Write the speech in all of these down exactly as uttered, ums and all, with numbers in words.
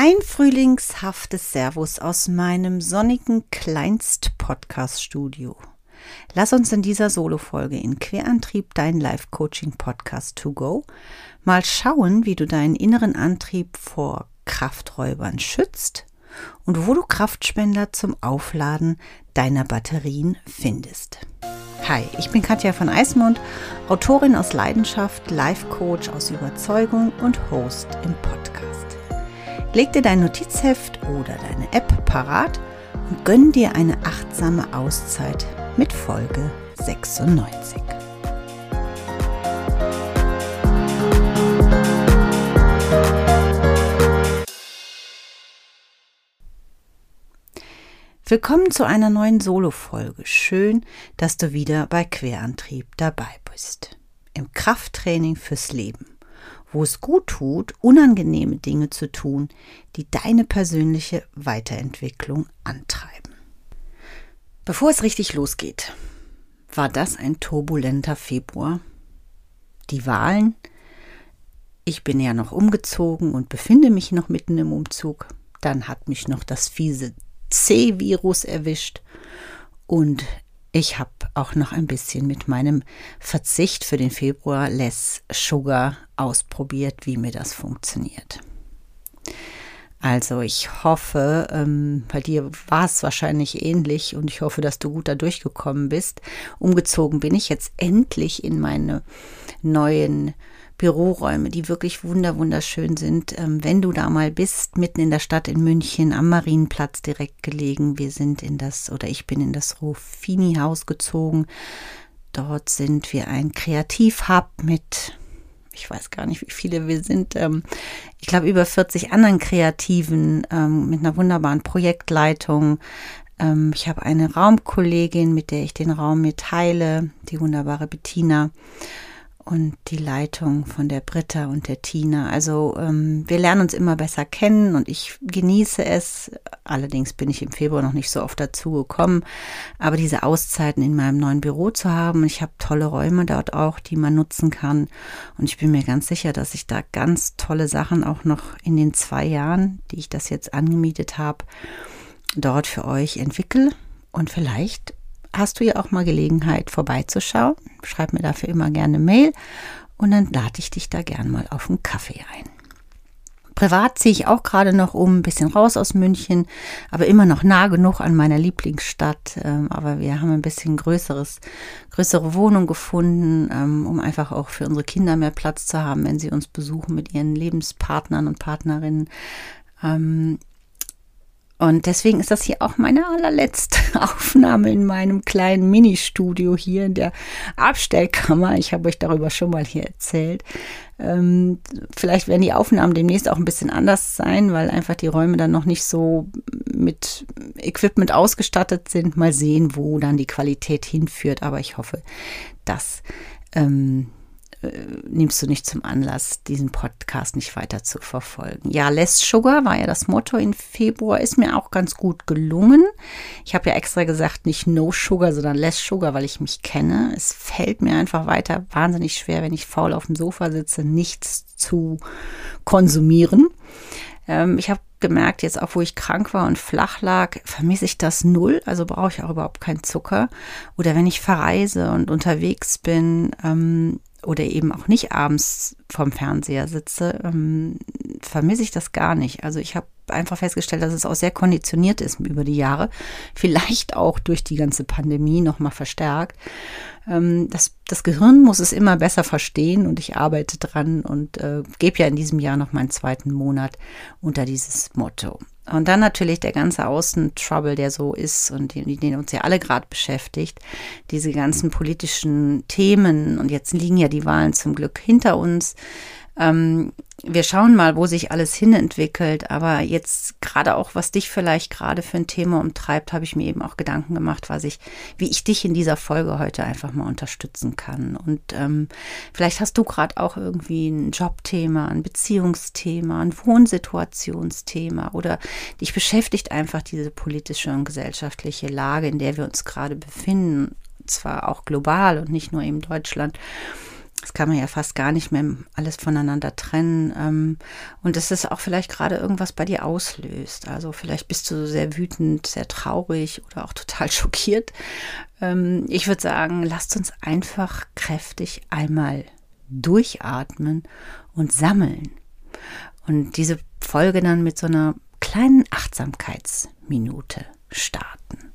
Ein frühlingshaftes Servus aus meinem sonnigen Kleinst-Podcast-Studio. Lass uns in dieser Solo-Folge in Querantrieb, dein Life-Coaching-Podcast to go, mal schauen, wie du deinen inneren Antrieb vor Krafträubern schützt und wo du Kraftspender zum Aufladen deiner Batterien findest. Hi, ich bin Katja von Eismond, Autorin aus Leidenschaft, Life-Coach aus Überzeugung und Host im Podcast. Leg dir dein Notizheft oder deine App parat und gönn dir eine achtsame Auszeit mit Folge sechsundneunzig. Willkommen zu einer neuen Solo-Folge. Schön, dass du wieder bei Querantrieb dabei bist. Im Krafttraining fürs Leben, wo es gut tut, unangenehme Dinge zu tun, die deine persönliche Weiterentwicklung antreiben. Bevor es richtig losgeht, war das ein turbulenter Februar? Die Wahlen? Ich bin ja noch umgezogen und befinde mich noch mitten im Umzug. Dann hat mich noch das fiese C-Virus erwischt und ich habe auch noch ein bisschen mit meinem Verzicht für den Februar Less Sugar ausprobiert, wie mir das funktioniert. Also ich hoffe, ähm, bei dir war es wahrscheinlich ähnlich und ich hoffe, dass du gut da durchgekommen bist. Umgezogen bin ich jetzt endlich in meine neuen Büroräume, die wirklich wunder wunderschön sind. Ähm, wenn du da mal bist, mitten in der Stadt in München, am Marienplatz direkt gelegen. Wir sind in das, oder ich bin in das Ruffini-Haus gezogen. Dort sind wir ein Kreativhub mit, ich weiß gar nicht, wie viele wir sind, ähm, ich glaube über vierzig anderen Kreativen ähm, mit einer wunderbaren Projektleitung. Ähm, ich habe eine Raumkollegin, mit der ich den Raum mir teile, die wunderbare Bettina. Und die Leitung von der Britta und der Tina. Also ähm, wir lernen uns immer besser kennen und ich genieße es. Allerdings bin ich im Februar noch nicht so oft dazu gekommen. Aber diese Auszeiten in meinem neuen Büro zu haben, ich habe tolle Räume dort auch, die man nutzen kann. Und ich bin mir ganz sicher, dass ich da ganz tolle Sachen auch noch in den zwei Jahren, die ich das jetzt angemietet habe, dort für euch entwickle. Und vielleicht hast du ja auch mal Gelegenheit vorbeizuschauen. Schreib mir dafür immer gerne eine Mail und dann lade ich dich da gern mal auf einen Kaffee ein. Privat ziehe ich auch gerade noch um, ein bisschen raus aus München, aber immer noch nah genug an meiner Lieblingsstadt. Aber wir haben ein bisschen größeres, größere Wohnung gefunden, um einfach auch für unsere Kinder mehr Platz zu haben, wenn sie uns besuchen mit ihren Lebenspartnern und Partnerinnen. Und deswegen ist das hier auch meine allerletzte Aufnahme in meinem kleinen Ministudio hier in der Abstellkammer. Ich habe euch darüber schon mal hier erzählt. Ähm, vielleicht werden die Aufnahmen demnächst auch ein bisschen anders sein, weil einfach die Räume dann noch nicht so mit Equipment ausgestattet sind. Mal sehen, wo dann die Qualität hinführt. Aber ich hoffe, dass ähm, nimmst du nicht zum Anlass, diesen Podcast nicht weiter zu verfolgen. Ja, Less Sugar war ja das Motto in Februar, ist mir auch ganz gut gelungen. Ich habe ja extra gesagt, nicht No Sugar, sondern Less Sugar, weil ich mich kenne. Es fällt mir einfach weiter wahnsinnig schwer, wenn ich faul auf dem Sofa sitze, nichts zu konsumieren. Ähm, ich habe gemerkt, jetzt auch wo ich krank war und flach lag, vermisse ich das null, also brauche ich auch überhaupt keinen Zucker. Oder wenn ich verreise und unterwegs bin, ähm, oder eben auch nicht abends vorm Fernseher sitze, ähm, vermisse ich das gar nicht. Also ich habe einfach festgestellt, dass es auch sehr konditioniert ist über die Jahre. Vielleicht auch durch die ganze Pandemie nochmal verstärkt. Ähm, das, das Gehirn muss es immer besser verstehen und ich arbeite dran und äh, gebe ja in diesem Jahr noch meinen zweiten Monat unter dieses Motto. Und dann natürlich der ganze Außen-Trouble, der so ist und den, den uns ja alle gerade beschäftigt. Diese ganzen politischen Themen. Und jetzt liegen ja die Wahlen zum Glück hinter uns. Ähm, wir schauen mal, wo sich alles hinentwickelt. Aber jetzt gerade auch, was dich vielleicht gerade für ein Thema umtreibt, habe ich mir eben auch Gedanken gemacht, was ich, wie ich dich in dieser Folge heute einfach mal unterstützen kann. Und ähm, vielleicht hast du gerade auch irgendwie ein Jobthema, ein Beziehungsthema, ein Wohnsituationsthema oder dich beschäftigt einfach diese politische und gesellschaftliche Lage, in der wir uns gerade befinden, zwar auch global und nicht nur in Deutschland. Das kann man ja fast gar nicht mehr alles voneinander trennen. Ähm, und dass es auch vielleicht gerade irgendwas bei dir auslöst. Also vielleicht bist du sehr wütend, sehr traurig oder auch total schockiert. Ähm, ich würde sagen, lasst uns einfach kräftig einmal durchatmen und sammeln. Und diese Folge dann mit so einer kleinen Achtsamkeitsminute starten.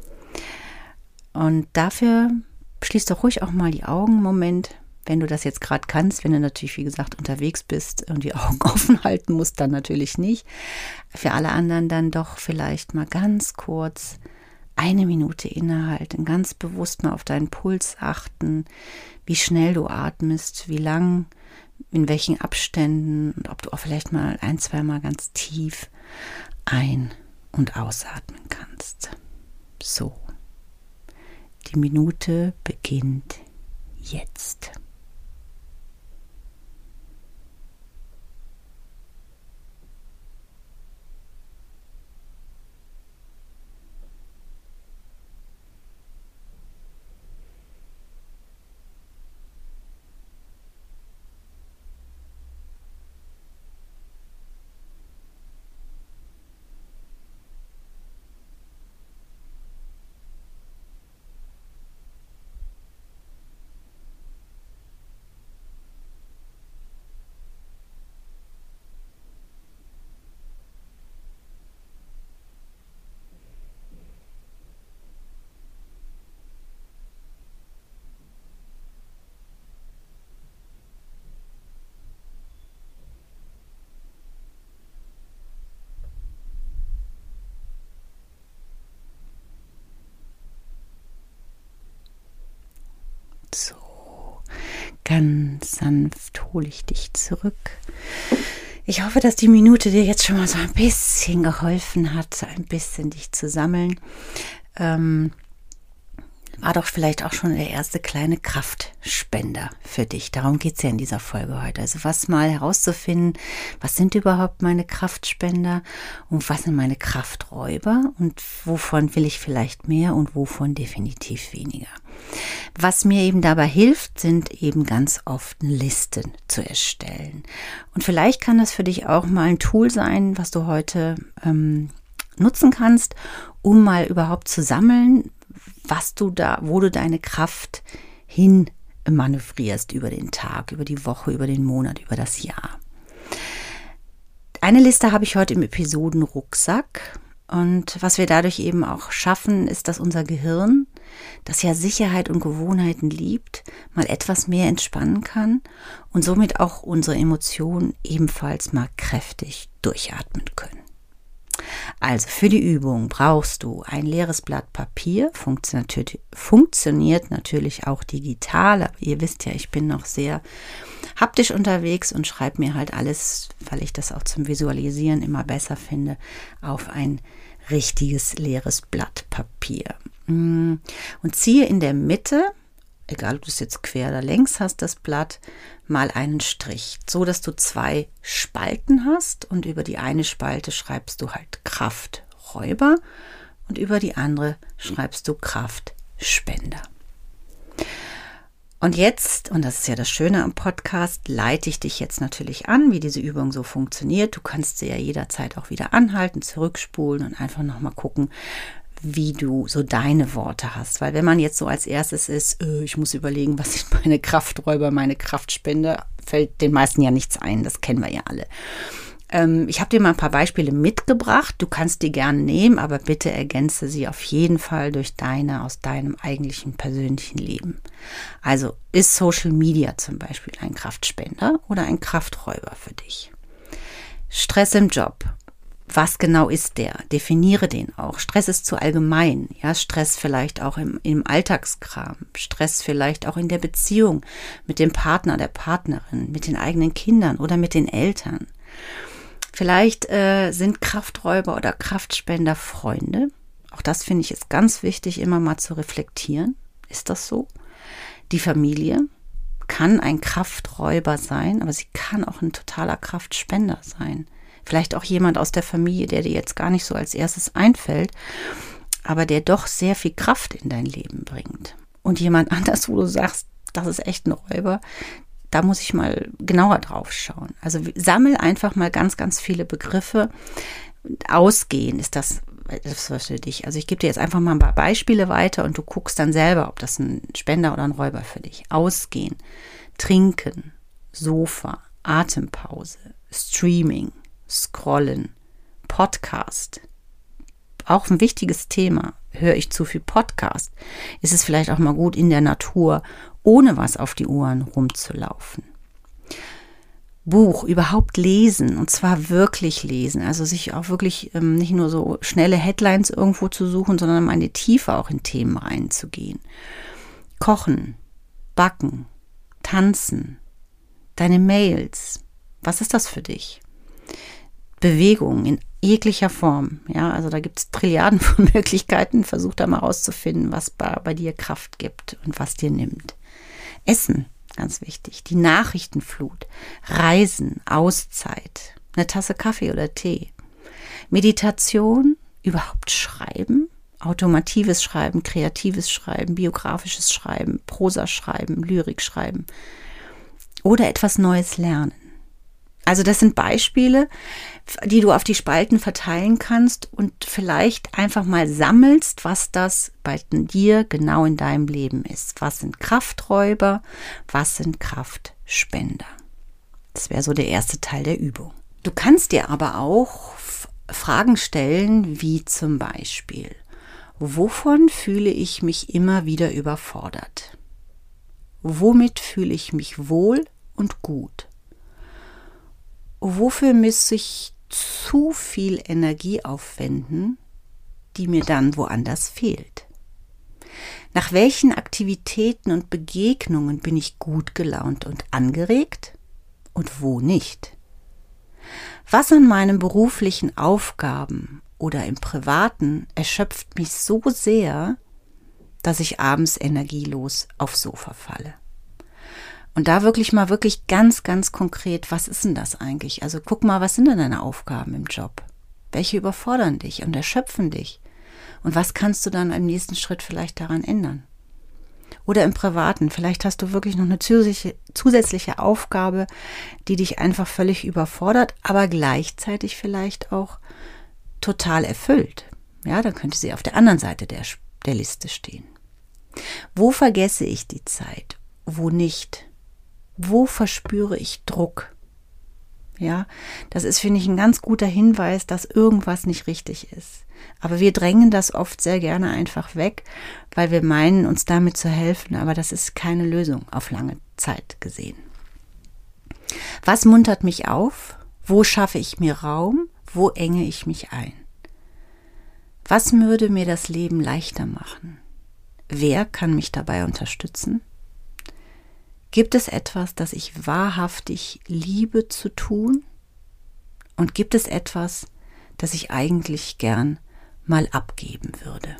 Und dafür schließ doch ruhig auch mal die Augen einen Moment, wenn du das jetzt gerade kannst. Wenn du natürlich, wie gesagt, unterwegs bist und die Augen offen halten musst, dann natürlich nicht. Für alle anderen dann doch vielleicht mal ganz kurz eine Minute innehalten, ganz bewusst mal auf deinen Puls achten, wie schnell du atmest, wie lang, in welchen Abständen und ob du auch vielleicht mal ein, zweimal ganz tief ein- und ausatmen kannst. So, die Minute beginnt jetzt. So, ganz sanft hole ich dich zurück. Ich hoffe, dass die Minute dir jetzt schon mal so ein bisschen geholfen hat, so ein bisschen dich zu sammeln. Ähm, war doch vielleicht auch schon der erste kleine Kraftspender für dich. Darum geht es ja in dieser Folge heute. Also was mal herauszufinden, was sind überhaupt meine Kraftspender und was sind meine Krafträuber und wovon will ich vielleicht mehr und wovon definitiv weniger. Was mir eben dabei hilft, sind eben ganz oft Listen zu erstellen. Und vielleicht kann das für dich auch mal ein Tool sein, was du heute ähm, nutzen kannst, um mal überhaupt zu sammeln, was du da, wo du deine Kraft hin manövrierst über den Tag, über die Woche, über den Monat, über das Jahr. Eine Liste habe ich heute im Episodenrucksack. Und was wir dadurch eben auch schaffen, ist, dass unser Gehirn, das ja Sicherheit und Gewohnheiten liebt, mal etwas mehr entspannen kann und somit auch unsere Emotionen ebenfalls mal kräftig durchatmen können. Also für die Übung brauchst du ein leeres Blatt Papier, funktioniert, funktioniert natürlich auch digital, aber ihr wisst ja, ich bin noch sehr haptisch unterwegs und schreibe mir halt alles, weil ich das auch zum Visualisieren immer besser finde, auf ein richtiges leeres Blatt Papier. Und ziehe in der Mitte, egal ob du es jetzt quer oder längs hast, das Blatt, mal einen Strich, so dass du zwei Spalten hast und über die eine Spalte schreibst du halt Krafträuber und über die andere schreibst du Kraftspender. Und jetzt, und das ist ja das Schöne am Podcast, leite ich dich jetzt natürlich an, wie diese Übung so funktioniert. Du kannst sie ja jederzeit auch wieder anhalten, zurückspulen und einfach nochmal gucken, wie du so deine Worte hast. Weil wenn man jetzt so als erstes ist, äh, ich muss überlegen, was sind meine Krafträuber, meine Kraftspender, fällt den meisten ja nichts ein, das kennen wir ja alle. Ähm, ich habe dir mal ein paar Beispiele mitgebracht, du kannst die gerne nehmen, aber bitte ergänze sie auf jeden Fall durch deine, aus deinem eigentlichen persönlichen Leben. Also ist Social Media zum Beispiel ein Kraftspender oder ein Krafträuber für dich? Stress im Job. Was genau ist der? Definiere den auch. Stress ist zu allgemein. Ja, Stress vielleicht auch im, im Alltagskram. Stress vielleicht auch in der Beziehung mit dem Partner, der Partnerin, mit den eigenen Kindern oder mit den Eltern. Vielleicht äh, sind Krafträuber oder Kraftspender Freunde. Auch das finde ich ist ganz wichtig, immer mal zu reflektieren. Ist das so? Die Familie kann ein Krafträuber sein, aber sie kann auch ein totaler Kraftspender sein. Vielleicht auch jemand aus der Familie, der dir jetzt gar nicht so als erstes einfällt, aber der doch sehr viel Kraft in dein Leben bringt. Und jemand anders, wo du sagst, das ist echt ein Räuber. Da muss ich mal genauer drauf schauen. Also sammel einfach mal ganz, ganz viele Begriffe. Ausgehen ist das, das was für dich. Also ich gebe dir jetzt einfach mal ein paar Beispiele weiter und du guckst dann selber, ob das ein Spender oder ein Räuber für dich. Ausgehen, trinken, Sofa, Atempause, Streaming, Scrollen, Podcast. Auch ein wichtiges Thema. Höre ich zu viel Podcast? Ist es vielleicht auch mal gut, in der Natur ohne was auf die Ohren rumzulaufen? Buch, überhaupt lesen, und zwar wirklich lesen, also sich auch wirklich ähm, nicht nur so schnelle Headlines irgendwo zu suchen, sondern mal in die Tiefe auch in Themen reinzugehen. Kochen, backen, tanzen, deine Mails, was ist das für dich? Bewegung in jeglicher Form, ja, also da gibt es Trilliarden von Möglichkeiten, versuch da mal rauszufinden, was bei, bei dir Kraft gibt und was dir nimmt. Essen, ganz wichtig, die Nachrichtenflut, Reisen, Auszeit, eine Tasse Kaffee oder Tee, Meditation, überhaupt Schreiben, automatives Schreiben, kreatives Schreiben, biografisches Schreiben, Prosa schreiben, Lyrik schreiben oder etwas Neues lernen. Also das sind Beispiele, die du auf die Spalten verteilen kannst und vielleicht einfach mal sammelst, was das bei dir genau in deinem Leben ist. Was sind Krafträuber, was sind Kraftspender? Das wäre so der erste Teil der Übung. Du kannst dir aber auch Fragen stellen, wie zum Beispiel, wovon fühle ich mich immer wieder überfordert? Womit fühle ich mich wohl und gut? Wofür muss ich zu viel Energie aufwenden, die mir dann woanders fehlt? Nach welchen Aktivitäten und Begegnungen bin ich gut gelaunt und angeregt und wo nicht? Was an meinen beruflichen Aufgaben oder im Privaten erschöpft mich so sehr, dass ich abends energielos aufs Sofa falle? Und da wirklich mal wirklich ganz, ganz konkret, was ist denn das eigentlich? Also guck mal, was sind denn deine Aufgaben im Job? Welche überfordern dich und erschöpfen dich? Und was kannst du dann im nächsten Schritt vielleicht daran ändern? Oder im Privaten, vielleicht hast du wirklich noch eine zusätzliche, zusätzliche Aufgabe, die dich einfach völlig überfordert, aber gleichzeitig vielleicht auch total erfüllt. Ja, dann könnte sie auf der anderen Seite der, der Liste stehen. Wo vergesse ich die Zeit? Wo nicht? Wo verspüre ich Druck? Ja, das ist, finde ich, ein ganz guter Hinweis, dass irgendwas nicht richtig ist. Aber wir drängen das oft sehr gerne einfach weg, weil wir meinen, uns damit zu helfen. Aber das ist keine Lösung auf lange Zeit gesehen. Was muntert mich auf? Wo schaffe ich mir Raum? Wo enge ich mich ein? Was würde mir das Leben leichter machen? Wer kann mich dabei unterstützen? Gibt es etwas, das ich wahrhaftig liebe zu tun? Und gibt es etwas, das ich eigentlich gern mal abgeben würde?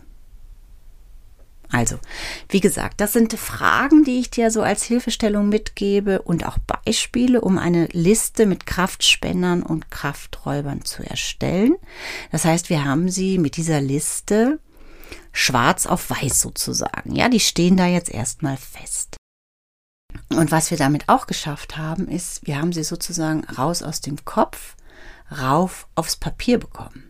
Also, wie gesagt, das sind Fragen, die ich dir so als Hilfestellung mitgebe und auch Beispiele, um eine Liste mit Kraftspendern und Krafträubern zu erstellen. Das heißt, wir haben sie mit dieser Liste schwarz auf weiß sozusagen. Ja, die stehen da jetzt erstmal fest. Und was wir damit auch geschafft haben, ist, wir haben sie sozusagen raus aus dem Kopf, rauf aufs Papier bekommen.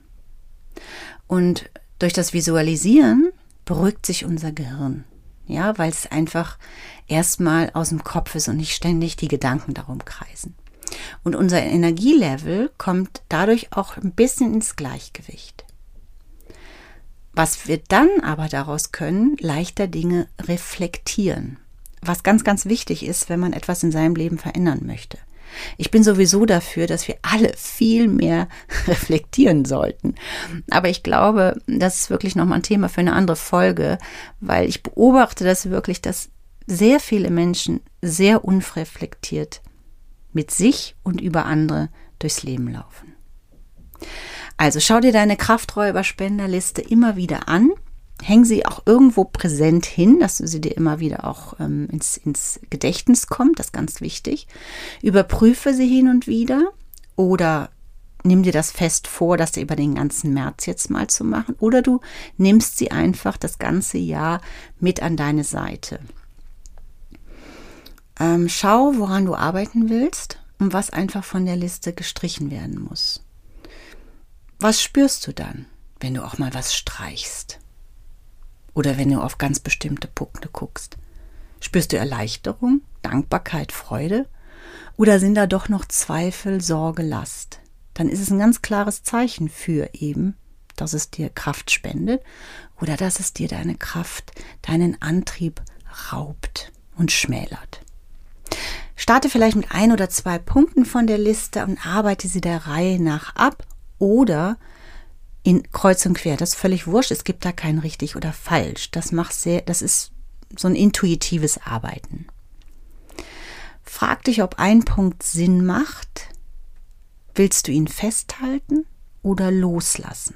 Und durch das Visualisieren beruhigt sich unser Gehirn, ja, weil es einfach erstmal aus dem Kopf ist und nicht ständig die Gedanken darum kreisen. Und unser Energielevel kommt dadurch auch ein bisschen ins Gleichgewicht. Was wir dann aber daraus können, leichter Dinge reflektieren. Was ganz, ganz wichtig ist, wenn man etwas in seinem Leben verändern möchte. Ich bin sowieso dafür, dass wir alle viel mehr reflektieren sollten. Aber ich glaube, das ist wirklich nochmal ein Thema für eine andere Folge, weil ich beobachte das wirklich, dass sehr viele Menschen sehr unreflektiert mit sich und über andere durchs Leben laufen. Also schau dir deine Krafträuber-Spenderliste immer wieder an. Häng sie auch irgendwo präsent hin, dass du sie dir immer wieder auch ähm, ins, ins Gedächtnis kommt, das ist ganz wichtig. Überprüfe sie hin und wieder oder nimm dir das fest vor, das über den ganzen März jetzt mal zu machen. Oder du nimmst sie einfach das ganze Jahr mit an deine Seite. Ähm, schau, woran du arbeiten willst und was einfach von der Liste gestrichen werden muss. Was spürst du dann, wenn du auch mal was streichst? Oder wenn du auf ganz bestimmte Punkte guckst? Spürst du Erleichterung, Dankbarkeit, Freude? Oder sind da doch noch Zweifel, Sorge, Last? Dann ist es ein ganz klares Zeichen für eben, dass es dir Kraft spendet oder dass es dir deine Kraft, deinen Antrieb raubt und schmälert. Starte vielleicht mit ein oder zwei Punkten von der Liste und arbeite sie der Reihe nach ab oder in kreuz und quer. Das ist völlig wurscht. Es gibt da kein richtig oder falsch. Das macht sehr, das ist so ein intuitives Arbeiten. Frag dich, ob ein Punkt Sinn macht. Willst du ihn festhalten oder loslassen?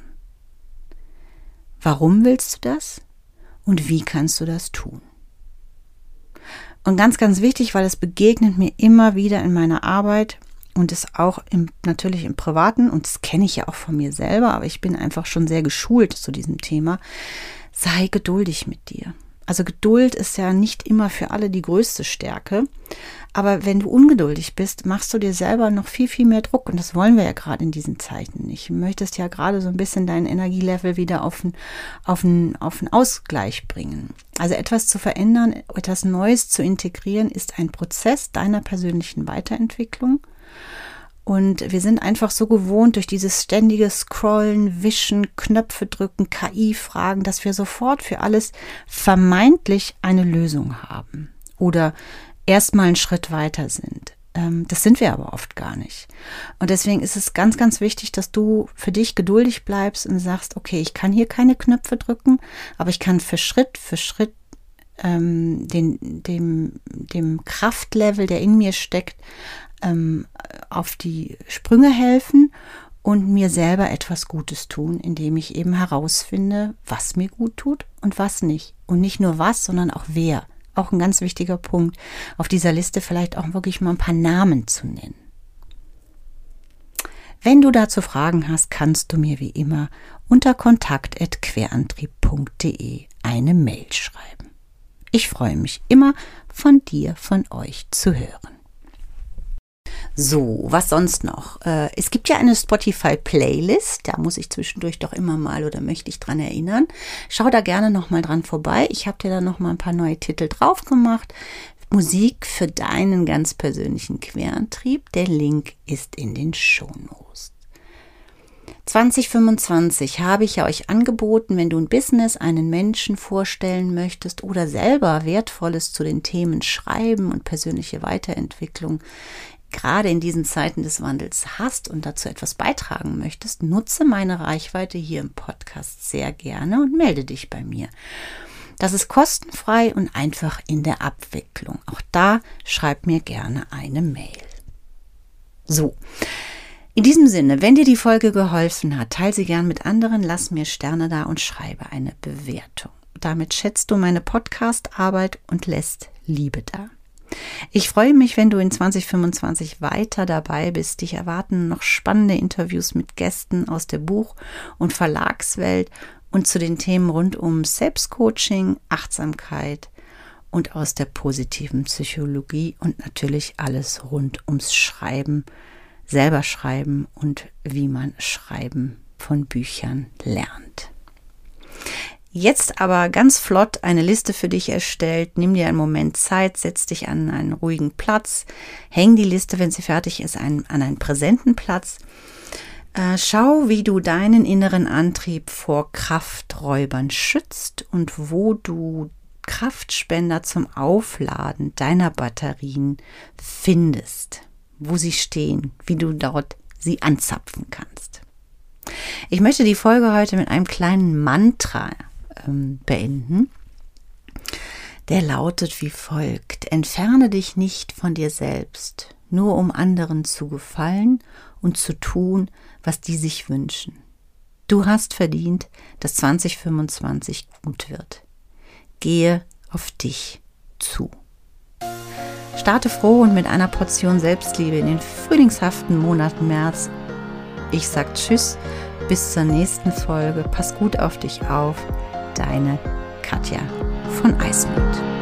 Warum willst du das? Und wie kannst du das tun? Und ganz, ganz wichtig, weil es begegnet mir immer wieder in meiner Arbeit und ist auch im, natürlich im Privaten, und das kenne ich ja auch von mir selber, aber ich bin einfach schon sehr geschult zu diesem Thema. Sei geduldig mit dir. Also Geduld ist ja nicht immer für alle die größte Stärke, aber wenn du ungeduldig bist, machst du dir selber noch viel, viel mehr Druck, und das wollen wir ja gerade in diesen Zeiten nicht. Du möchtest ja gerade so ein bisschen dein Energielevel wieder auf einen, auf einen, auf einen Ausgleich bringen. Also etwas zu verändern, etwas Neues zu integrieren, ist ein Prozess deiner persönlichen Weiterentwicklung. Und wir sind einfach so gewohnt durch dieses ständige Scrollen, Wischen, Knöpfe drücken, K I-Fragen, dass wir sofort für alles vermeintlich eine Lösung haben oder erstmal einen Schritt weiter sind. Das sind wir aber oft gar nicht. Und deswegen ist es ganz, ganz wichtig, dass du für dich geduldig bleibst und sagst, okay, ich kann hier keine Knöpfe drücken, aber ich kann für Schritt für Schritt ähm, den, dem, dem Kraftlevel, der in mir steckt, auf die Sprünge helfen und mir selber etwas Gutes tun, indem ich eben herausfinde, was mir gut tut und was nicht. Und nicht nur was, sondern auch wer. Auch ein ganz wichtiger Punkt, auf dieser Liste vielleicht auch wirklich mal ein paar Namen zu nennen. Wenn du dazu Fragen hast, kannst du mir wie immer unter kontakt at querantrieb punkt de eine Mail schreiben. Ich freue mich immer, von dir, von euch zu hören. So, was sonst noch? Äh, es gibt ja eine Spotify-Playlist, da muss ich zwischendurch doch immer mal oder möchte ich dran erinnern. Schau da gerne nochmal dran vorbei. Ich habe dir da nochmal ein paar neue Titel drauf gemacht. Musik für deinen ganz persönlichen Querantrieb. Der Link ist in den Shownotes. zwanzig fünfundzwanzig habe ich ja euch angeboten, wenn du ein Business, einen Menschen vorstellen möchtest oder selber Wertvolles zu den Themen Schreiben und persönliche Weiterentwicklung gerade in diesen Zeiten des Wandels hast und dazu etwas beitragen möchtest, nutze meine Reichweite hier im Podcast sehr gerne und melde dich bei mir. Das ist kostenfrei und einfach in der Abwicklung. Auch da schreib mir gerne eine Mail. So, in diesem Sinne, wenn dir die Folge geholfen hat, teile sie gern mit anderen, lass mir Sterne da und schreibe eine Bewertung. Damit schätzt du meine Podcast-Arbeit und lässt Liebe da. Ich freue mich, wenn du in zwanzig fünfundzwanzig weiter dabei bist. Dich erwarten noch spannende Interviews mit Gästen aus der Buch- und Verlagswelt und zu den Themen rund um Selbstcoaching, Achtsamkeit und aus der positiven Psychologie und natürlich alles rund ums Schreiben, selber schreiben und wie man Schreiben von Büchern lernt. Jetzt aber ganz flott eine Liste für dich erstellt. Nimm dir einen Moment Zeit, setz dich an einen ruhigen Platz, häng die Liste, wenn sie fertig ist, an einen präsenten Platz. Äh, schau, wie du deinen inneren Antrieb vor Krafträubern schützt und wo du Kraftspender zum Aufladen deiner Batterien findest, wo sie stehen, wie du dort sie anzapfen kannst. Ich möchte die Folge heute mit einem kleinen Mantra beenden. Der lautet wie folgt: Entferne dich nicht von dir selbst, nur um anderen zu gefallen und zu tun, was die sich wünschen. Du hast verdient, dass zwanzig fünfundzwanzig gut wird. Gehe auf dich zu. Starte froh und mit einer Portion Selbstliebe in den frühlingshaften Monat März. Ich sag Tschüss, bis zur nächsten Folge. Pass gut auf dich auf. Deine Katja von Eismond.